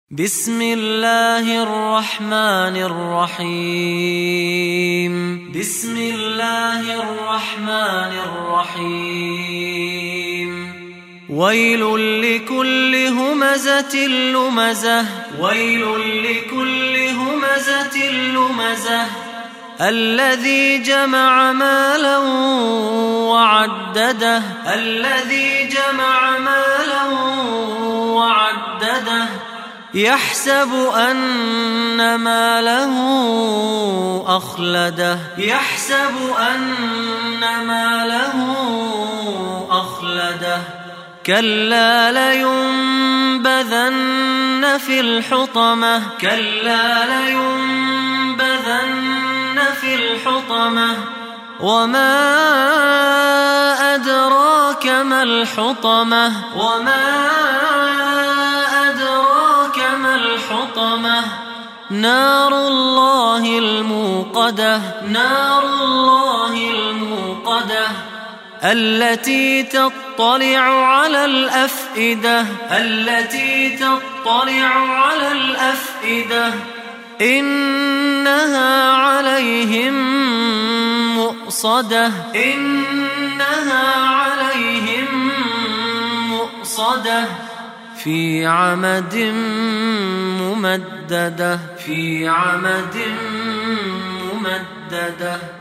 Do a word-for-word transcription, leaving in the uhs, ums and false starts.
بسم الله الرحمن الرحيم بسم الله الرحمن الرحيم ويل لكل همزة لمزة ويل لكل همزة لمزة الذي جمع مالا وعدده الذي جمع مالا وعدده يحسب أن ماله أخلده يحسب أن ماله أخلده كلا لينبذن في الحطمة كلا لينبذن في الحطمة وما أدراك ما الحطمة وما الحطمة نار الله الموقدة نار الله الموقدة التي تطلع على الأفئدة التي تطلع على الأفئدة إنها عليهم مؤصدة إنها عليهم مؤصدة في عمد ممددة في عمد ممددة.